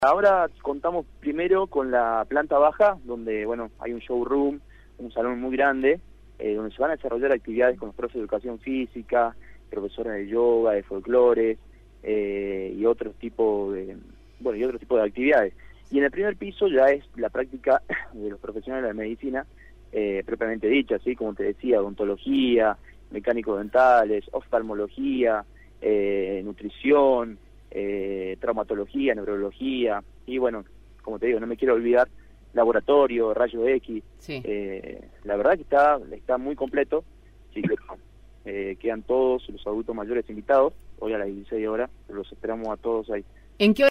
Ahora contamos primero con la planta baja, donde hay un showroom, un salón muy grande, donde se van a desarrollar actividades con los profes de educación física, profesores de yoga, de folclore, y otros tipos de actividades. Y en el primer piso ya es la práctica de los profesionales de la medicina, propiamente dicha, así como te decía, odontología, mecánicos dentales, oftalmología, nutrición, traumatología, neurología, y como te digo, no me quiero olvidar, laboratorio, rayos X. Sí. La verdad que está muy completo. Sí, quedan todos los adultos mayores invitados hoy a las 16 horas, los esperamos a todos ahí. ¿En qué